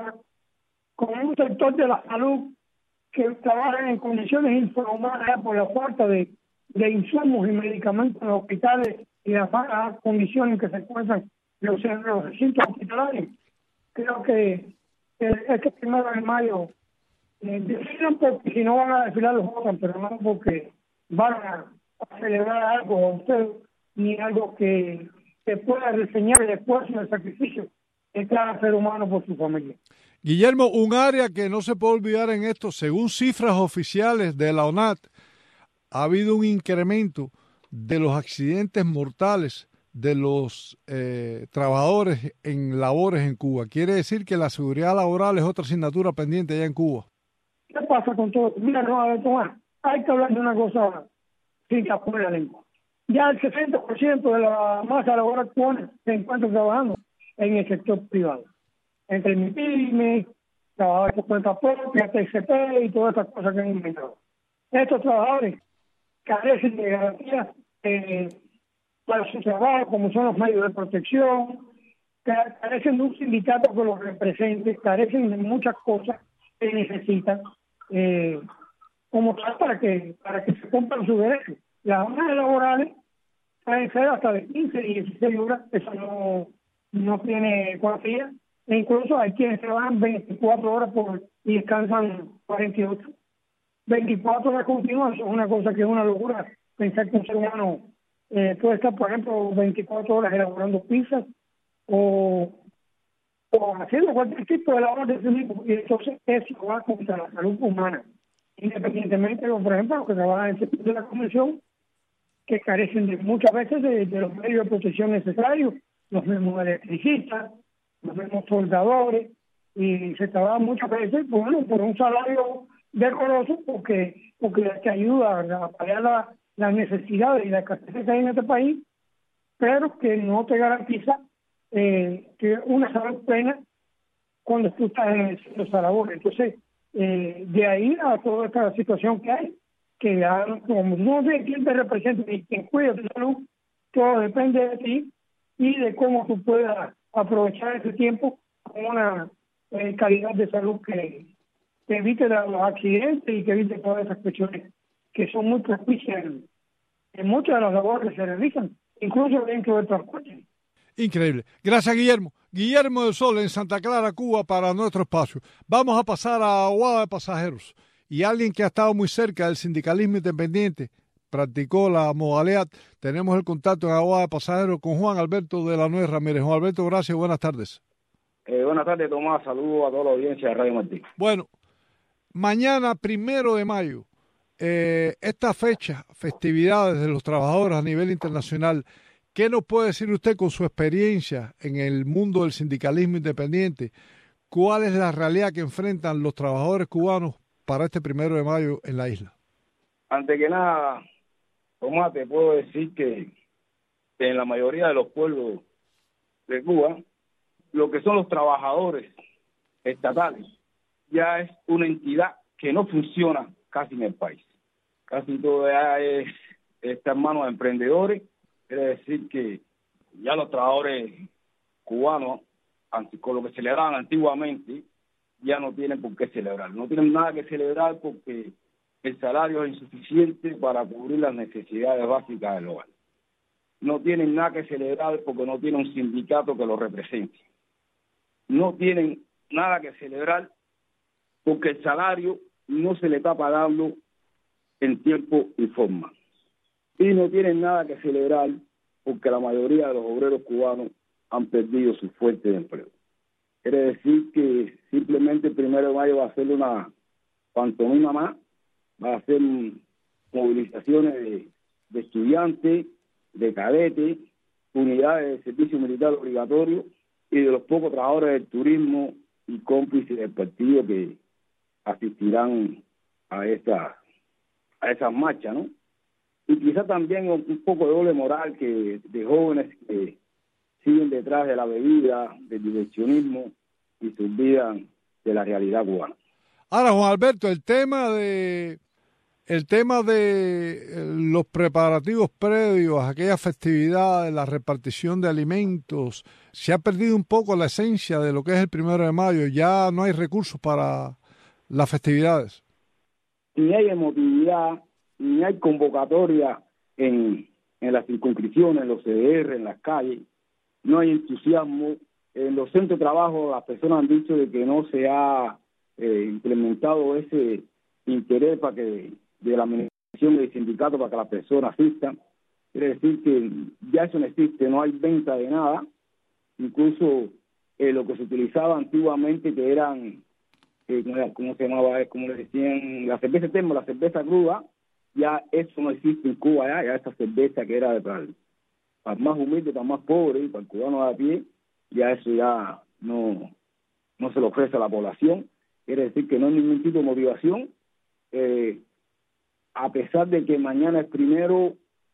con un sector de la salud que trabaja en condiciones infrahumanas por la falta de, de insumos y medicamentos en los hospitales y las bajas condiciones en que se encuentran los, los recintos hospitalarios. Creo que eh, este primero de mayo eh, desfilan porque si no van a desfilar los votan, pero no porque van a, a celebrar algo a usted, ni algo que, que pueda reseñar el esfuerzo y el sacrificio de cada ser humano por su familia. Guillermo, un área que no se puede olvidar en esto, según cifras oficiales de la O N A T, ha habido un incremento de los accidentes mortales de los eh, trabajadores en labores en Cuba. Quiere decir que la seguridad laboral es otra asignatura pendiente allá en Cuba. ¿Qué pasa con todo? Mira, no, a ver, Tomás, hay que hablar de una cosa sin tapar la lengua. Ya el sesenta por ciento de la masa laboral cubana se encuentra trabajando en el sector privado. Entre MIPYME, trabajadores por cuenta propia, T C P y todas estas cosas que han inventado. Estos trabajadores carecen de garantías eh, para su trabajo, como son los medios de protección, carecen de un sindicato que los represente, carecen de muchas cosas que necesitan eh, como tal para que para que se cumplan sus derechos. Las jornadas laborales pueden ser hasta de quince y dieciséis horas, eso no, no tiene cuantía, e incluso hay quienes trabajan veinticuatro horas por, y descansan cuarenta y ocho. veinticuatro horas continuas es una cosa que es una locura, pensar que un ser humano eh, puede estar, por ejemplo, veinticuatro horas elaborando pizzas o, o haciendo cualquier tipo de labor de ese tipo, y entonces eso va contra la salud humana, independientemente de, por ejemplo, los que trabajan en el sector de la comisión, que carecen de muchas veces de, de los medios de protección necesarios, los mismos electricistas, los mismos soldadores, y se trabaja muchas veces, bueno, por un salario decoroso, porque porque te ayuda a pagar la, las necesidades y la escasez que hay en este país, pero que no te garantiza eh, que una salud plena cuando tú estás en esa labor. Entonces, eh, de ahí a toda esta situación que hay, que ya, como no sé quién te representa ni quién cuida tu salud, todo depende de ti y de cómo tú puedas aprovechar ese tiempo con una eh, calidad de salud que, que evite los accidentes y que evite todas esas cuestiones que son muy propicias en, en muchas de las labores que se realizan, incluso dentro del transporte. Increíble. Gracias, Guillermo. Guillermo del Sol en Santa Clara, Cuba, para nuestro espacio. Vamos a pasar a Aguada de Pasajeros. Y alguien que ha estado muy cerca del sindicalismo independiente, practicó la modalidad. Tenemos el contacto en Aguada de Pasajeros con Juan Alberto de la Nuez Ramírez. Juan Alberto, gracias y buenas tardes. Eh, buenas tardes, Tomás. Saludos a toda la audiencia de Radio Martí. Bueno, mañana, primero de mayo, eh, esta fecha, festividades de los trabajadores a nivel internacional, ¿qué nos puede decir usted con su experiencia en el mundo del sindicalismo independiente? ¿Cuál es la realidad que enfrentan los trabajadores cubanos para este primero de mayo en la isla? Antes que nada, Tomás, te puedo decir que en la mayoría de los pueblos de Cuba, lo que son los trabajadores estatales ya es una entidad que no funciona casi en el país. Casi todo ya es, está en manos de emprendedores. Quiere decir que ya los trabajadores cubanos, con lo que celebraban antiguamente, ya no tienen por qué celebrar. No tienen nada que celebrar porque el salario es insuficiente para cubrir las necesidades básicas del hogar. No tienen nada que celebrar porque no tienen un sindicato que los represente. No tienen nada que celebrar porque el salario no se le está pagando en tiempo y forma. Y no tienen nada que celebrar porque la mayoría de los obreros cubanos han perdido su fuente de empleo. Quiere decir que simplemente el primero de mayo va a ser una pantomima más, va a ser movilizaciones de, de estudiantes, de cadetes, unidades de servicio militar obligatorio y de los pocos trabajadores del turismo y cómplices del partido que asistirán a esa a esas marchas, ¿no? Y quizá también un poco de doble moral que de jóvenes que siguen detrás de la bebida, del diversionismo y se olvidan de la realidad cubana. Ahora, Juan Alberto, el tema de el tema de los preparativos previos a aquellas festividades, la repartición de alimentos, se ha perdido un poco la esencia de lo que es el primero de mayo. Ya no hay recursos para las festividades. Ni hay emotividad, ni hay convocatoria en, en las circunscripciones, en los C D R, en las calles. No hay entusiasmo. En los centros de trabajo las personas han dicho de que no se ha eh, implementado ese interés para que de la administración del sindicato para que las personas asistan. Quiere decir que ya eso no existe, no hay venta de nada. Incluso eh, lo que se utilizaba antiguamente, que eran, eh, ¿cómo se llamaba? Como le decían, la cerveza termo, la cerveza cruda, ya eso no existe en Cuba, ya, ya esa cerveza que era de para el, para el más humilde, para el más pobre, para el cubano de a pie, ya eso ya no, no se lo ofrece a la población. Quiere decir que no hay ningún tipo de motivación. Eh, a pesar de que mañana es primero,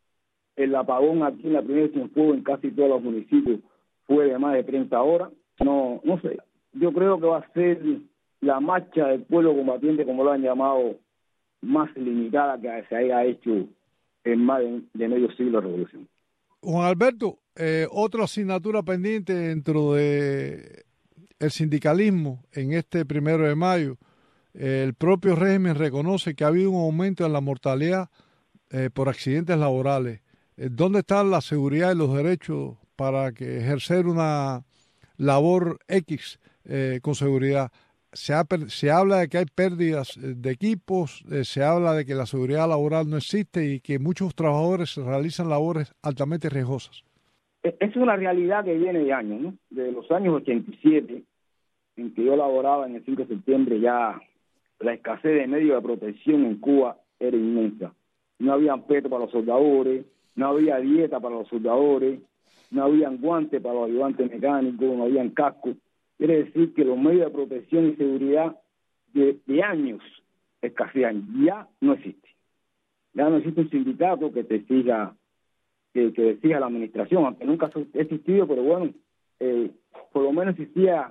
el apagón aquí en la primera Cienfuegos en casi todos los municipios fue de más de treinta horas. No, no sé, yo creo que va a ser la marcha del pueblo combatiente, como lo han llamado, más limitada que se haya hecho en más de, de medio siglo de revolución. Juan Alberto, eh, otra asignatura pendiente dentro de el sindicalismo en este primero de mayo. El propio régimen reconoce que ha habido un aumento en la mortalidad eh, por accidentes laborales. Eh, ¿Dónde está la seguridad y los derechos para que ejercer una labor X eh, con seguridad? Se, ha, se habla de que hay pérdidas de equipos, eh, se habla de que la seguridad laboral no existe y que muchos trabajadores realizan labores altamente riesgosas. Es una realidad que viene de años, ¿no? De los años ochenta y siete, en que yo laboraba en el cinco de septiembre, ya la escasez de medios de protección en Cuba era inmensa. No había peto para los soldadores, no había dieta para los soldadores, no habían guantes para los ayudantes mecánicos, no habían cascos. Quiere decir que los medios de protección y seguridad de, de años escasean. Ya no existe. Ya no existe un sindicato que te exija, que, que exija la administración, aunque nunca ha existido, pero bueno, eh, por lo menos existía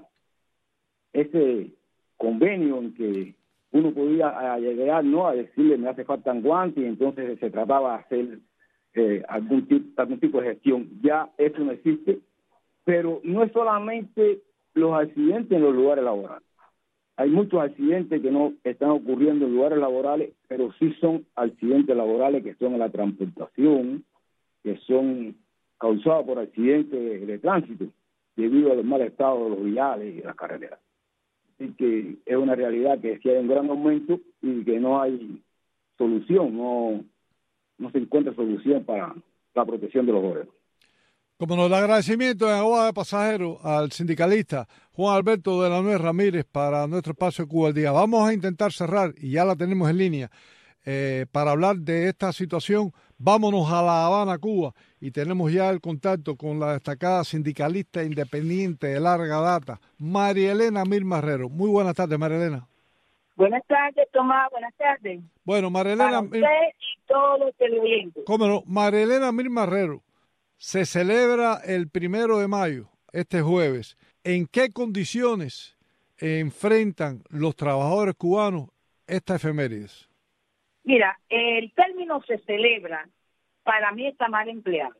ese convenio en que uno podía llegar, ¿no?, a decirle me hace falta un guante, y entonces se trataba de hacer eh, algún tipo, algún tipo de gestión. Ya eso no existe, pero no es solamente los accidentes en los lugares laborales. Hay muchos accidentes que no están ocurriendo en lugares laborales, pero sí son accidentes laborales que son en la transportación, que son causados por accidentes de, de tránsito, debido al mal estado de los viales y de las carreteras. Así que es una realidad que sí hay un gran aumento y que no hay solución, no, no se encuentra solución para la protección de los obreros. Como nos da agradecimiento en Agua de Pasajeros al sindicalista Juan Alberto de la Nuez Ramírez para nuestro espacio Cuba al Día. Vamos a intentar cerrar, y ya la tenemos en línea, eh, para hablar de esta situación. Vámonos a La Habana, Cuba, y tenemos ya el contacto con la destacada sindicalista independiente de larga data, María Elena Mir Marrero. Muy buenas tardes, María Elena. Buenas tardes, Tomás, buenas tardes. Bueno, María Elena... Para usted y todos los televidentes. ¿Cómo no? María Elena Mir Marrero, se celebra el primero de mayo, este jueves. ¿En qué condiciones enfrentan los trabajadores cubanos esta efemérides? Mira, el término se celebra, para mí está mal empleado.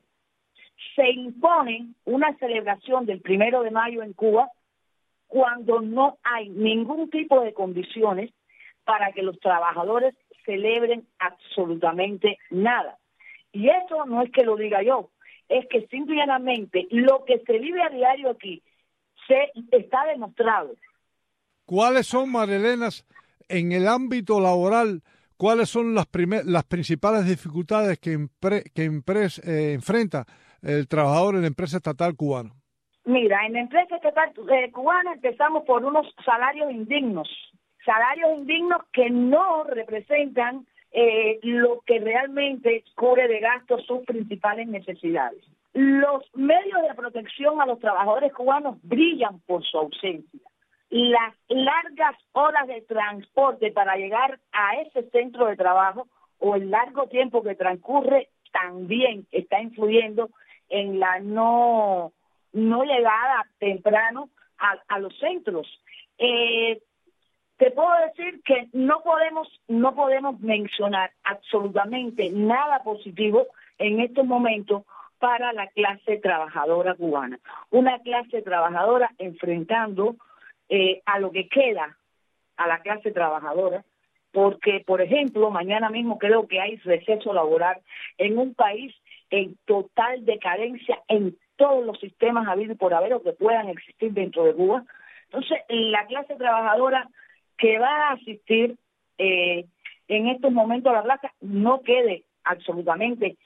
Se impone una celebración del primero de mayo en Cuba cuando no hay ningún tipo de condiciones para que los trabajadores celebren absolutamente nada. Y eso no es que lo diga yo, es que simplemente lo que se vive a diario aquí se está demostrado. ¿Cuáles son, María Elena, en el ámbito laboral, cuáles son las, primer, las principales dificultades que, empre, que empres, eh, enfrenta el trabajador en la empresa estatal cubana? Mira, en la empresa estatal eh, cubana empezamos por unos salarios indignos, salarios indignos que no representan eh, lo que realmente cubre de gastos sus principales necesidades. Los medios de protección a los trabajadores cubanos brillan por su ausencia. Las largas horas de transporte para llegar a ese centro de trabajo o el largo tiempo que transcurre también está influyendo en la no, no llegada temprano a, a los centros. Eh, te puedo decir que no podemos, no podemos mencionar absolutamente nada positivo en estos momentos para la clase trabajadora cubana. Una clase trabajadora enfrentando Eh, a lo que queda a la clase trabajadora, porque, por ejemplo, mañana mismo creo que hay receso laboral en un país en total decadencia en todos los sistemas habidos por haber o que puedan existir dentro de Cuba. Entonces, la clase trabajadora que va a asistir eh, en estos momentos a la plaza, no quede absolutamente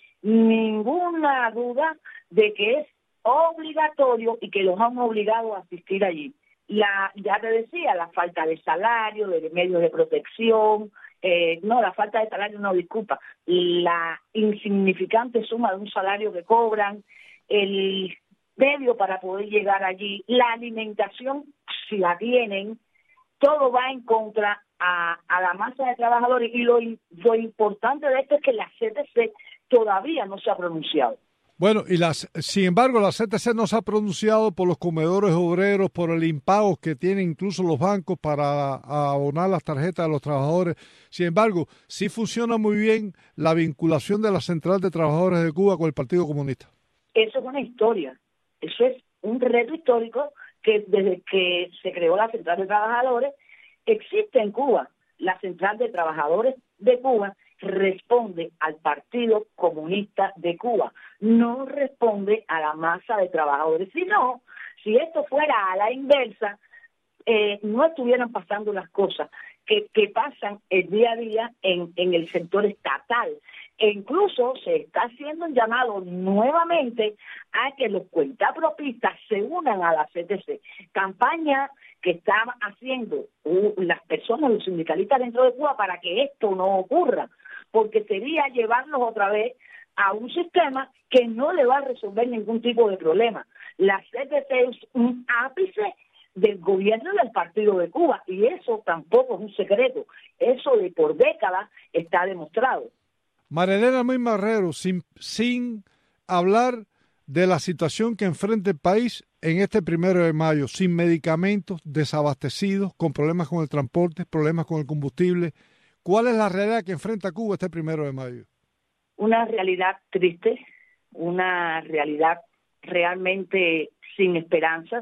ninguna duda de que es obligatorio y que los han obligado a asistir allí. La, ya te decía, la falta de salario, de medios de protección, eh, no, la falta de salario no, disculpa, la insignificante suma de un salario que cobran, el medio para poder llegar allí, la alimentación, si la tienen, todo va en contra a, a la masa de trabajadores, y lo, lo importante de esto es que la C T C todavía no se ha pronunciado. Bueno, y las, sin embargo, la C T C no se ha pronunciado por los comedores obreros, por el impago que tienen incluso los bancos para abonar las tarjetas de los trabajadores. Sin embargo, sí funciona muy bien la vinculación de la Central de Trabajadores de Cuba con el Partido Comunista. Eso es una historia, eso es un reto histórico que desde que se creó la Central de Trabajadores existe en Cuba. La Central de Trabajadores de Cuba responde al Partido Comunista de Cuba, no responde a la masa de trabajadores. Si no, si esto fuera a la inversa, eh, no estuvieran pasando las cosas que, que pasan el día a día en, en el sector estatal. E incluso se está haciendo un llamado nuevamente a que los cuentapropistas se unan a la C T C, campaña que están haciendo uh, las personas, los sindicalistas dentro de Cuba, para que esto no ocurra, porque sería llevarlos otra vez a un sistema que no le va a resolver ningún tipo de problema. La C T C es un ápice del gobierno del Partido de Cuba, y eso tampoco es un secreto, eso de por décadas está demostrado. María Elena Mir Marrero, sin, sin hablar de la situación que enfrenta el país, en este primero de mayo sin medicamentos, desabastecidos, con problemas con el transporte, problemas con el combustible? ¿Cuál es la realidad que enfrenta Cuba este primero de mayo? Una realidad triste, una realidad realmente sin esperanzas,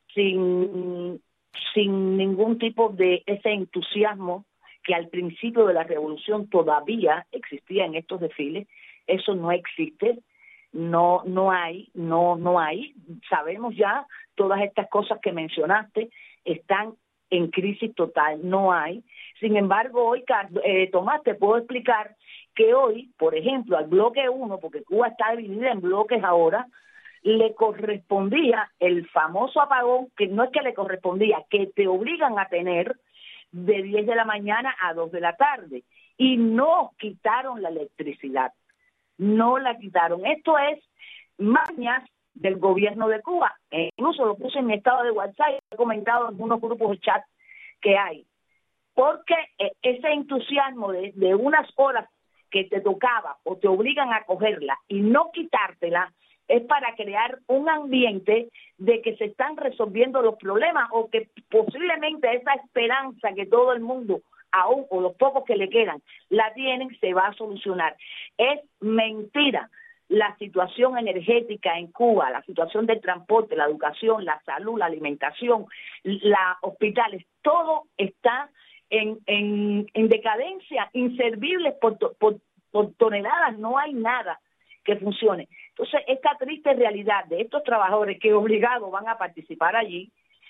sin, sin ningún tipo de ese entusiasmo que al principio de la revolución todavía existía en estos desfiles. Eso no existe. No, no hay, no, no hay. Sabemos ya todas estas cosas que mencionaste están en crisis total. No hay. Sin embargo, hoy, eh, Tomás, te puedo explicar que hoy, por ejemplo, al bloque uno, porque Cuba está dividida en bloques ahora, le correspondía el famoso apagón, que no es que le correspondía, que te obligan a tener de diez de la mañana a dos de la tarde. Y no quitaron la electricidad. No la quitaron. Esto es mañas del gobierno de Cuba. E incluso lo puse en mi estado de WhatsApp y he comentado en algunos grupos de chat que hay. Porque ese entusiasmo de, de unas horas que te tocaba o te obligan a cogerla y no quitártela es para crear un ambiente de que se están resolviendo los problemas o que posiblemente esa esperanza que todo el mundo aún, o los pocos que le quedan, la tienen, se va a solucionar. Es mentira. La situación energética en Cuba, la situación del transporte, la educación, la salud, la alimentación, los hospitales, todo está en, en, en decadencia, inservibles por, por, por toneladas, no hay nada que funcione. Entonces, esta triste realidad de estos trabajadores que obligados van a participar allí,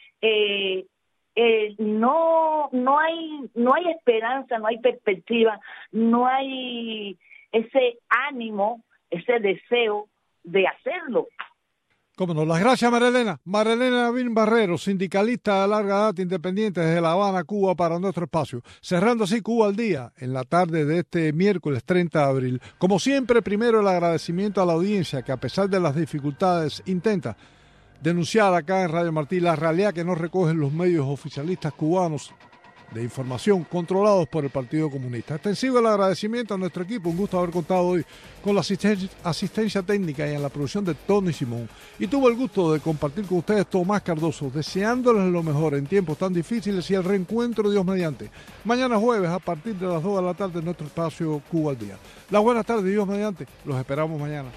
eh, Eh, no no hay no hay esperanza, no hay perspectiva, no hay ese ánimo, ese deseo de hacerlo. Cómo no, las gracias, Marilena. Marilena Navín Barrero, sindicalista de larga data independiente desde La Habana, Cuba, para nuestro espacio. Cerrando así Cuba al Día, en la tarde de este miércoles treinta de abril. Como siempre, primero el agradecimiento a la audiencia que a pesar de las dificultades intenta denunciar acá en Radio Martí la realidad que no recogen los medios oficialistas cubanos de información controlados por el Partido Comunista. Extensivo el agradecimiento a nuestro equipo, un gusto haber contado hoy con la asistencia, asistencia técnica y en la producción de Tony Simón. Y tuvo el gusto de compartir con ustedes Tomás Cardoso, deseándoles lo mejor en tiempos tan difíciles y el reencuentro, Dios mediante. Mañana jueves a partir de las dos de la tarde en nuestro espacio Cuba al Día. Las buenas tardes, Dios mediante. Los esperamos mañana.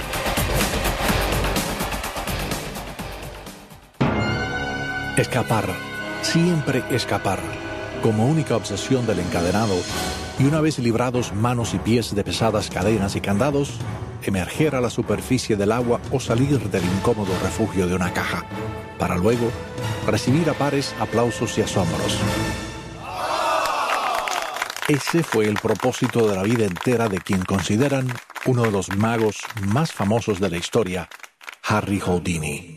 Escapar, siempre escapar, como única obsesión del encadenado, y una vez librados manos y pies de pesadas cadenas y candados, emerger a la superficie del agua o salir del incómodo refugio de una caja, para luego recibir a pares aplausos y asombros. Ese fue el propósito de la vida entera de quien consideran uno de los magos más famosos de la historia, Harry Houdini.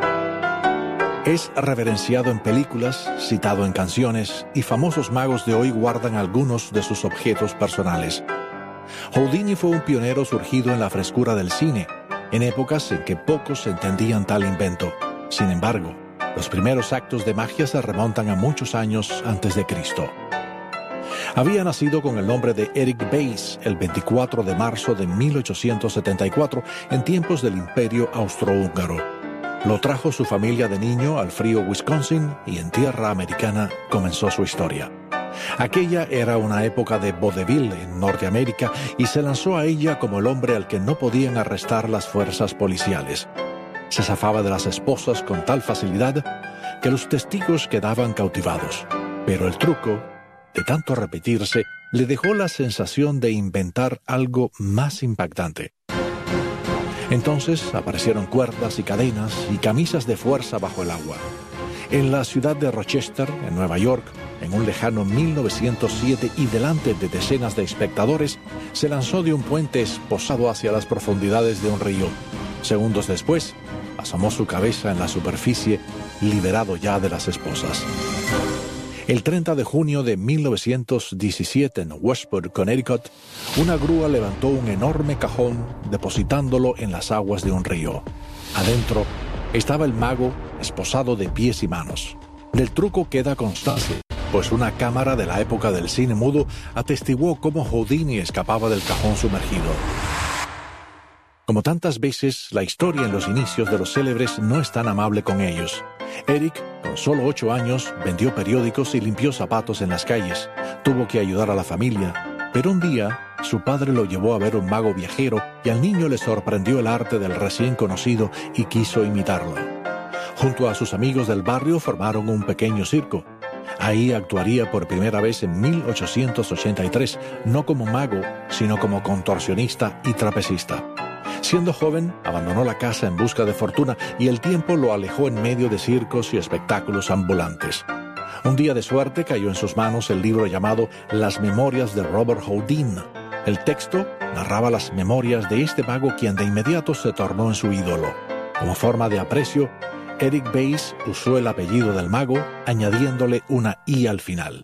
Es reverenciado en películas, citado en canciones, y famosos magos de hoy guardan algunos de sus objetos personales. Houdini fue un pionero surgido en la frescura del cine, en épocas en que pocos entendían tal invento. Sin embargo, los primeros actos de magia se remontan a muchos años antes de Cristo. Había nacido con el nombre de Eric Bayes el veinticuatro de marzo de mil ochocientos setenta y cuatro, en tiempos del Imperio Austrohúngaro. Lo trajo su familia de niño al frío Wisconsin y en tierra americana comenzó su historia. Aquella era una época de vodevil en Norteamérica y se lanzó a ella como el hombre al que no podían arrestar las fuerzas policiales. Se zafaba de las esposas con tal facilidad que los testigos quedaban cautivados. Pero el truco, de tanto repetirse, le dejó la sensación de inventar algo más impactante. Entonces aparecieron cuerdas y cadenas y camisas de fuerza bajo el agua. En la ciudad de Rochester, en Nueva York, en un lejano mil novecientos siete y delante de decenas de espectadores, se lanzó de un puente esposado hacia las profundidades de un río. Segundos después, asomó su cabeza en la superficie, liberado ya de las esposas. El treinta de junio de mil novecientos diecisiete en Westport, Connecticut, una grúa levantó un enorme cajón depositándolo en las aguas de un río. Adentro estaba el mago esposado de pies y manos. Del truco queda constancia, pues una cámara de la época del cine mudo atestiguó cómo Houdini escapaba del cajón sumergido. Como tantas veces, la historia en los inicios de los célebres no es tan amable con ellos. Eric, con solo ocho años, vendió periódicos y limpió zapatos en las calles. Tuvo que ayudar a la familia, pero un día su padre lo llevó a ver un mago viajero y al niño le sorprendió el arte del recién conocido y quiso imitarlo. Junto a sus amigos del barrio formaron un pequeño circo. Ahí actuaría por primera vez en mil ochocientos ochenta y tres, no como mago, sino como contorsionista y trapecista. Siendo joven, abandonó la casa en busca de fortuna y el tiempo lo alejó en medio de circos y espectáculos ambulantes. Un día de suerte cayó en sus manos el libro llamado Las Memorias de Robert Houdin. El texto narraba las memorias de este mago quien de inmediato se tornó en su ídolo. Como forma de aprecio, Eric Bayes usó el apellido del mago, añadiéndole una I al final.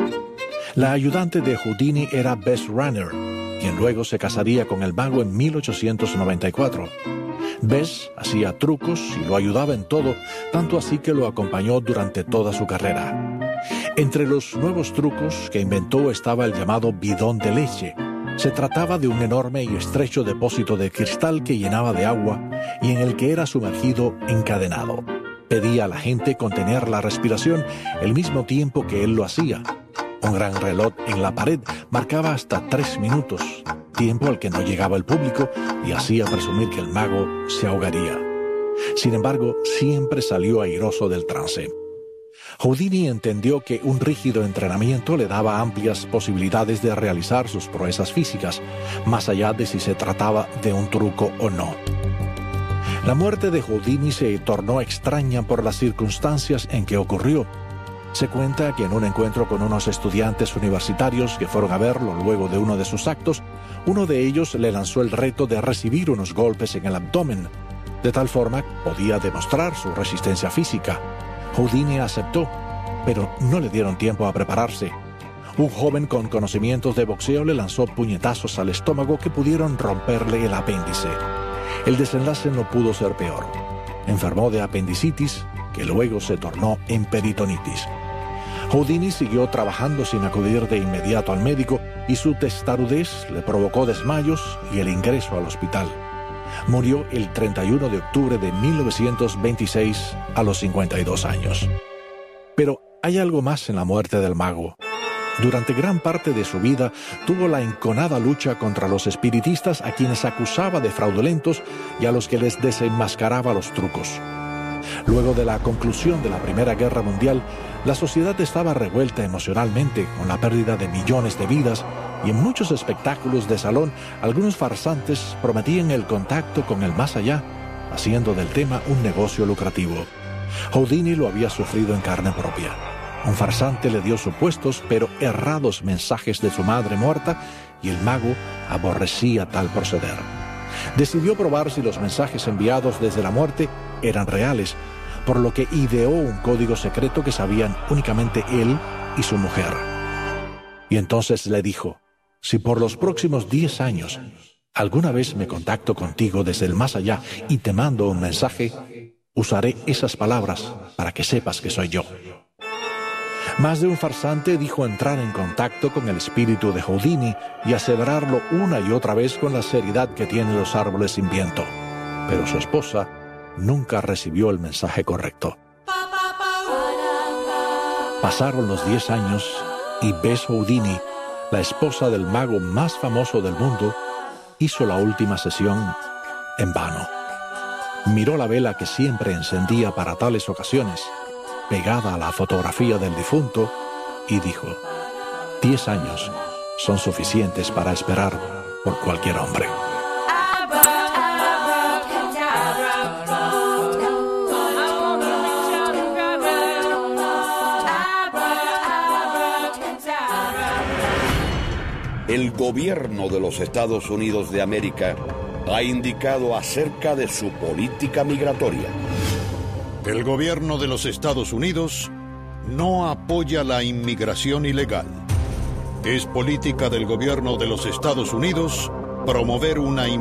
La ayudante de Houdini era Bess Runner, quien luego se casaría con el mago en mil ochocientos noventa y cuatro. Bess hacía trucos y lo ayudaba en todo, tanto así que lo acompañó durante toda su carrera. Entre los nuevos trucos que inventó estaba el llamado bidón de leche. Se trataba de un enorme y estrecho depósito de cristal que llenaba de agua y en el que era sumergido encadenado. Pedía a la gente contener la respiración el mismo tiempo que él lo hacía. Un gran reloj en la pared marcaba hasta tres minutos, tiempo al que no llegaba el público y hacía presumir que el mago se ahogaría. Sin embargo, siempre salió airoso del trance. Houdini entendió que un rígido entrenamiento le daba amplias posibilidades de realizar sus proezas físicas, más allá de si se trataba de un truco o no. La muerte de Houdini se tornó extraña por las circunstancias en que ocurrió. Se cuenta que en un encuentro con unos estudiantes universitarios que fueron a verlo luego de uno de sus actos, uno de ellos le lanzó el reto de recibir unos golpes en el abdomen. De tal forma podía demostrar su resistencia física. Houdini aceptó, pero no le dieron tiempo a prepararse. Un joven con conocimientos de boxeo le lanzó puñetazos al estómago que pudieron romperle el apéndice. El desenlace no pudo ser peor. Enfermó de apendicitis, que luego se tornó en peritonitis. Houdini siguió trabajando sin acudir de inmediato al médico y su testarudez le provocó desmayos y el ingreso al hospital. Murió el treinta y uno de octubre de mil novecientos veintiséis a los cincuenta y dos años. Pero hay algo más en la muerte del mago. Durante gran parte de su vida tuvo la enconada lucha contra los espiritistas a quienes acusaba de fraudulentos y a los que les desenmascaraba los trucos. Luego de la conclusión de la Primera Guerra Mundial, la sociedad estaba revuelta emocionalmente con la pérdida de millones de vidas y en muchos espectáculos de salón algunos farsantes prometían el contacto con el más allá, haciendo del tema un negocio lucrativo. Houdini lo había sufrido en carne propia. Un farsante le dio supuestos pero errados mensajes de su madre muerta y el mago aborrecía tal proceder. Decidió probar si los mensajes enviados desde la muerte eran reales, por lo que ideó un código secreto que sabían únicamente él y su mujer. Y entonces le dijo: si por los próximos diez años alguna vez me contacto contigo desde el más allá y te mando un mensaje, usaré esas palabras para que sepas que soy yo. Más de un farsante dijo entrar en contacto con el espíritu de Houdini y aseverarlo una y otra vez con la seriedad que tienen los árboles sin viento. Pero su esposa nunca recibió el mensaje correcto. Pasaron los diez años y Bess Houdini, la esposa del mago más famoso del mundo, hizo la última sesión en vano. Miró la vela que siempre encendía para tales ocasiones, pegada a la fotografía del difunto, y dijo: diez años son suficientes para esperar por cualquier hombre. El gobierno de los Estados Unidos de América ha indicado acerca de su política migratoria. El gobierno de los Estados Unidos no apoya la inmigración ilegal. Es política del gobierno de los Estados Unidos promover una